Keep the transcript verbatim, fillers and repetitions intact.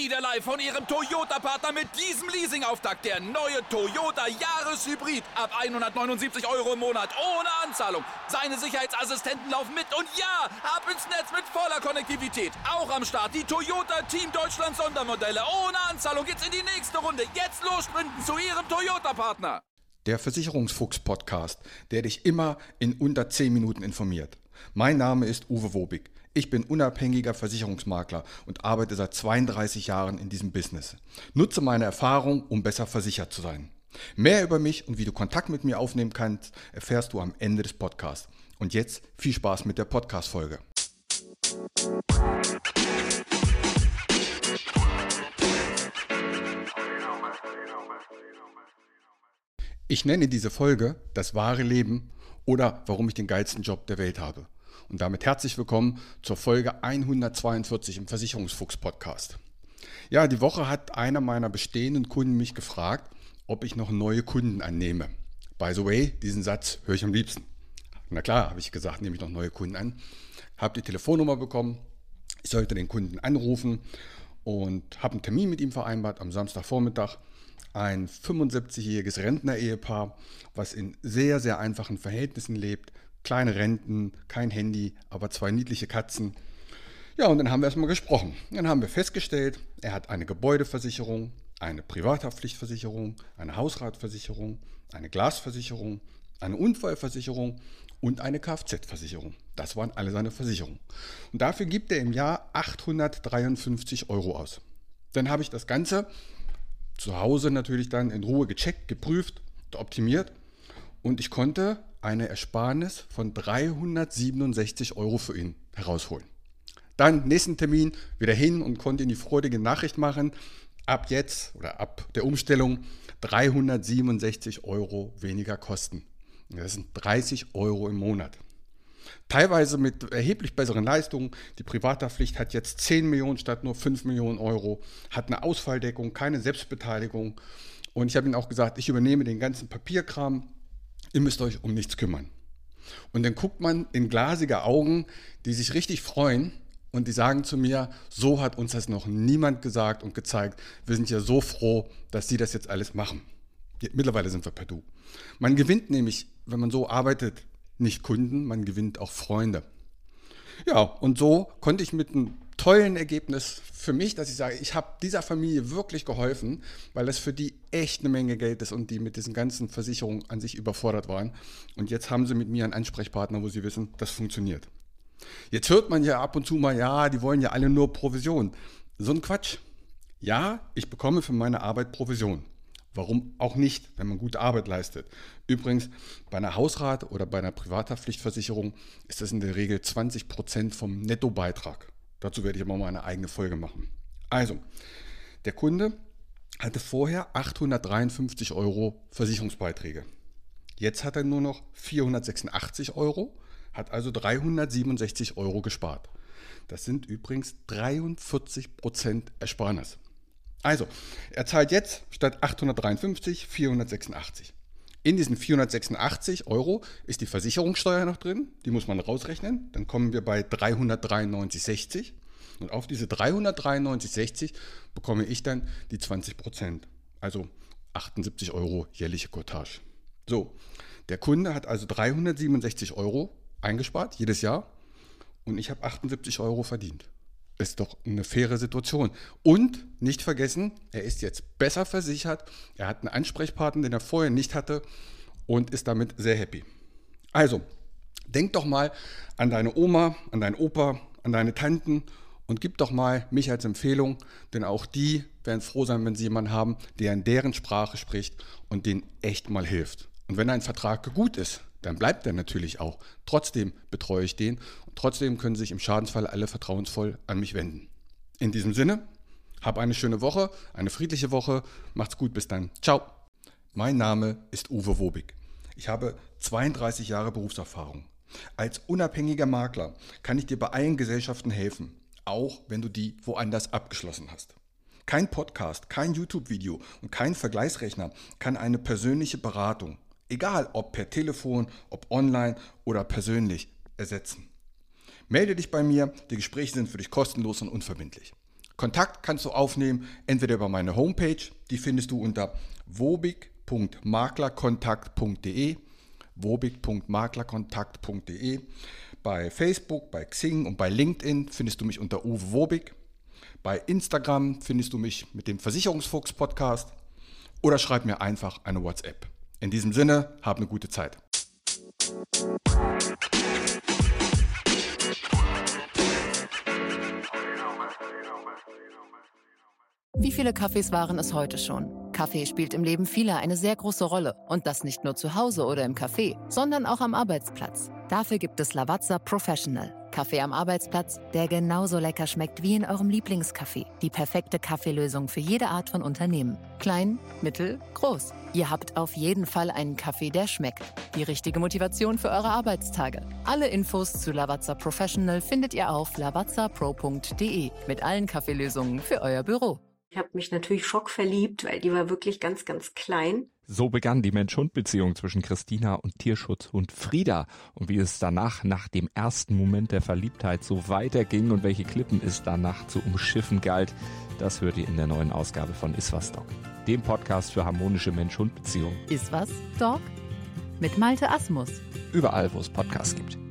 wieder live von Ihrem Toyota-Partner mit diesem Leasing-Auftakt. Der neue Toyota Jahreshybrid. Ab hundertneunundsiebzig Euro im Monat. Ohne Anzahlung. Seine Sicherheitsassistenten laufen mit. Und ja, ab ins Netz mit voller Konnektivität. Auch am Start die Toyota Team Deutschland Sondermodelle. Ohne Anzahlung geht's in die nächste Runde. Jetzt los sprinten zu Ihrem Toyota-Partner. Der Versicherungsfuchs-Podcast, der dich immer in unter zehn Minuten informiert. Mein Name ist Uwe Wobig. Ich bin unabhängiger Versicherungsmakler und arbeite seit zweiunddreißig Jahren in diesem Business. Nutze meine Erfahrung, um besser versichert zu sein. Mehr über mich und wie du Kontakt mit mir aufnehmen kannst, erfährst du am Ende des Podcasts. Und jetzt viel Spaß mit der Podcast-Folge. Ich nenne diese Folge das wahre Leben oder warum ich den geilsten Job der Welt habe. Und damit herzlich willkommen zur Folge hundertzweiundvierzig im Versicherungsfuchs-Podcast. Ja, die Woche hat einer meiner bestehenden Kunden mich gefragt, ob ich noch neue Kunden annehme. By the way, diesen Satz höre ich am liebsten. Na klar, habe ich gesagt, nehme ich noch neue Kunden an. Habe die Telefonnummer bekommen, ich sollte den Kunden anrufen und habe einen Termin mit ihm vereinbart am Samstagvormittag. Ein fünfundsiebzigjähriges Rentner-Ehepaar, was in sehr, sehr einfachen Verhältnissen lebt. Kleine Renten, kein Handy, aber zwei niedliche Katzen. Ja, und dann haben wir erstmal gesprochen. Dann haben wir festgestellt, er hat eine Gebäudeversicherung, eine Privathaftpflichtversicherung, eine Hausratversicherung, eine Glasversicherung, eine Unfallversicherung und eine Kfz-Versicherung. Das waren alle seine Versicherungen. Und dafür gibt er im Jahr achthundertdreiundfünfzig Euro aus. Dann habe ich das Ganze zu Hause natürlich dann in Ruhe gecheckt, geprüft, optimiert und ich konnte eine Ersparnis von dreihundertsiebenundsechzig Euro für ihn herausholen. Dann nächsten Termin wieder hin und konnte ihm die freudige Nachricht machen, ab jetzt oder ab der Umstellung dreihundertsiebenundsechzig Euro weniger Kosten. Das sind dreißig Euro im Monat. Teilweise mit erheblich besseren Leistungen. Die Privathaftpflicht hat jetzt zehn Millionen statt nur fünf Millionen Euro, hat eine Ausfalldeckung, keine Selbstbeteiligung. Und ich habe ihm auch gesagt, ich übernehme den ganzen Papierkram, ihr müsst euch um nichts kümmern. Und dann guckt man in glasige Augen, die sich richtig freuen und die sagen zu mir, so hat uns das noch niemand gesagt und gezeigt. Wir sind ja so froh, dass sie das jetzt alles machen. Mittlerweile sind wir per Du. Man gewinnt nämlich, wenn man so arbeitet, nicht Kunden, man gewinnt auch Freunde. Ja, und so konnte ich mit einem tollen Ergebnis für mich, dass ich sage, ich habe dieser Familie wirklich geholfen, weil das für die echt eine Menge Geld ist und die mit diesen ganzen Versicherungen an sich überfordert waren. Und jetzt haben sie mit mir einen Ansprechpartner, wo sie wissen, das funktioniert. Jetzt hört man ja ab und zu mal, ja, die wollen ja alle nur Provision. So ein Quatsch. Ja, ich bekomme für meine Arbeit Provision. Warum auch nicht, wenn man gute Arbeit leistet. Übrigens, bei einer Hausrat oder bei einer Privathaftpflichtversicherung ist das in der Regel zwanzig Prozent vom Nettobeitrag. Dazu werde ich aber mal eine eigene Folge machen. Also, der Kunde hatte vorher achthundertdreiundfünfzig Euro Versicherungsbeiträge. Jetzt hat er nur noch vierhundertsechsundachtzig Euro, hat also dreihundertsiebenundsechzig Euro gespart. Das sind übrigens dreiundvierzig Prozent Ersparnis. Also, er zahlt jetzt statt achthundertdreiundfünfzig vierhundertsechsundachtzig. In diesen vierhundertsechsundachtzig Euro ist die Versicherungssteuer noch drin, die muss man rausrechnen, dann kommen wir bei dreihundertdreiundneunzig sechzig und auf diese dreihundertdreiundneunzig sechzig bekomme ich dann die zwanzig Prozent, also achtundsiebzig Euro jährliche Cottage. So, der Kunde hat also dreihundertsiebenundsechzig Euro eingespart jedes Jahr und ich habe achtundsiebzig Euro verdient. Ist doch eine faire Situation. Und nicht vergessen, er ist jetzt besser versichert, er hat einen Ansprechpartner, den er vorher nicht hatte und ist damit sehr happy. Also, denk doch mal an deine Oma, an deinen Opa, an deine Tanten und gib doch mal mich als Empfehlung, denn auch die werden froh sein, wenn sie jemanden haben, der in deren Sprache spricht und denen echt mal hilft. Und wenn ein Vertrag gut ist, dann bleibt er natürlich auch. Trotzdem betreue ich den und trotzdem können sich im Schadensfall alle vertrauensvoll an mich wenden. In diesem Sinne, hab eine schöne Woche, eine friedliche Woche, macht's gut, bis dann. Ciao. Mein Name ist Uwe Wobig. Ich habe zweiunddreißig Jahre Berufserfahrung. Als unabhängiger Makler kann ich dir bei allen Gesellschaften helfen, auch wenn du die woanders abgeschlossen hast. Kein Podcast, kein YouTube-Video und kein Vergleichsrechner kann eine persönliche Beratung, egal ob per Telefon, ob online oder persönlich, ersetzen. Melde dich bei mir, die Gespräche sind für dich kostenlos und unverbindlich. Kontakt kannst du aufnehmen, entweder über meine Homepage, die findest du unter wobig punkt maklerkontakt punkt de, wobig punkt maklerkontakt punkt de. Bei Facebook, bei Xing und bei LinkedIn findest du mich unter Uwe Wobig. Bei Instagram findest du mich mit dem Versicherungsfuchs-Podcast oder schreib mir einfach eine WhatsApp. In diesem Sinne, hab eine gute Zeit. Wie viele Kaffees waren es heute schon? Kaffee spielt im Leben vieler eine sehr große Rolle. Und das nicht nur zu Hause oder im Café, sondern auch am Arbeitsplatz. Dafür gibt es Lavazza Professional. Kaffee am Arbeitsplatz, der genauso lecker schmeckt wie in eurem Lieblingscafé. Die perfekte Kaffeelösung für jede Art von Unternehmen. Klein, mittel, groß. Ihr habt auf jeden Fall einen Kaffee, der schmeckt. Die richtige Motivation für eure Arbeitstage. Alle Infos zu Lavazza Professional findet ihr auf lavazza pro punkt de mit allen Kaffeelösungen für euer Büro. Ich habe mich natürlich schockverliebt, weil die war wirklich ganz, ganz klein. So begann die Mensch-Hund-Beziehung zwischen Christina und Tierschutzhund Frieda. Und wie es danach, nach dem ersten Moment der Verliebtheit, so weiterging und welche Klippen es danach zu umschiffen galt, das hört ihr in der neuen Ausgabe von Iswas Dog, dem Podcast für harmonische Mensch-Hund-Beziehungen. Iswas Dog? Mit Malte Asmus. Überall, wo es Podcasts gibt.